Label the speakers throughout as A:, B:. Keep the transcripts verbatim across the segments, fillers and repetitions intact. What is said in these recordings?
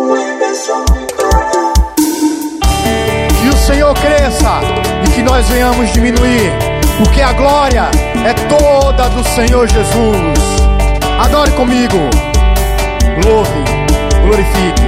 A: Que o Senhor cresça e que nós venhamos diminuir, porque a glória é toda do Senhor Jesus. Adore comigo, louve, glorifique.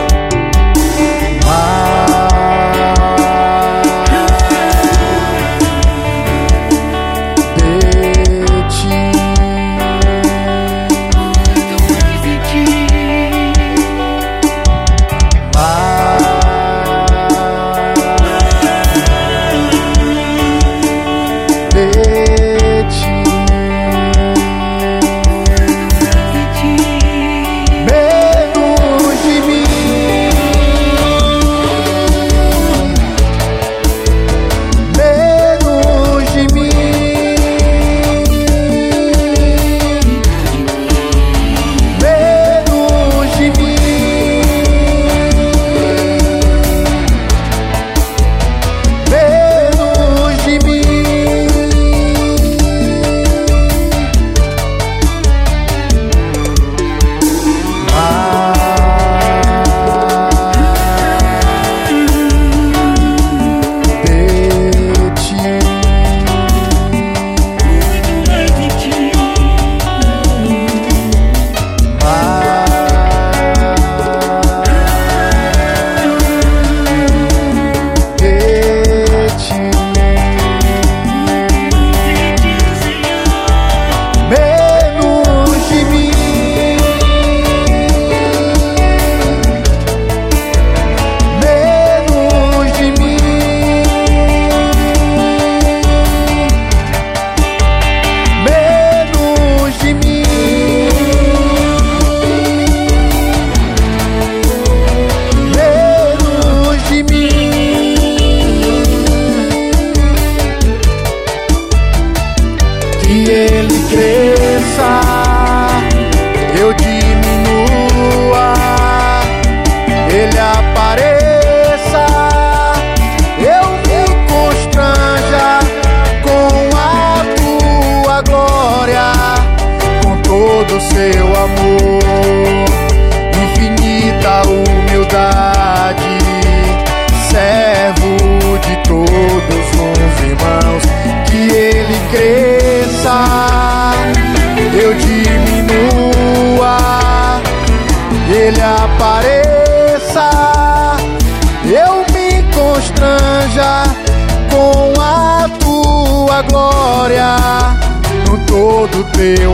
B: Teu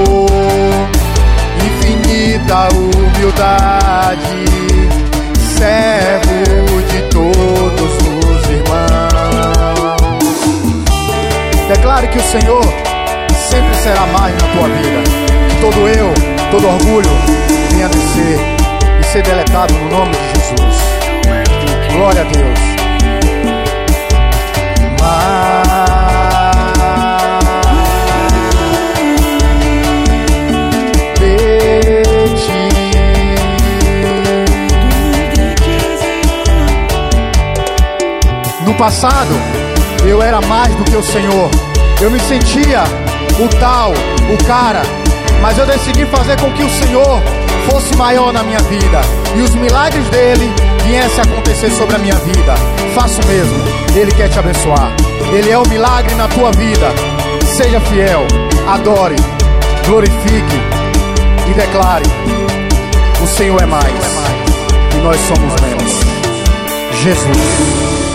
B: amor, infinita humildade, servo de todos os irmãos.
A: Declare que o Senhor sempre será mais na tua vida. Que todo eu, todo orgulho venha descer e ser deletado no nome de Jesus. Glória a Deus. Mas no passado, eu era mais do que o Senhor. Eu me sentia o tal, o cara. Mas eu decidi fazer com que o Senhor fosse maior na minha vida e os milagres dele viessem a acontecer sobre a minha vida. Faça o mesmo. Ele quer te abençoar. Ele é o milagre na tua vida. Seja fiel, adore, glorifique e declare: o Senhor é mais e nós somos menos. Jesus.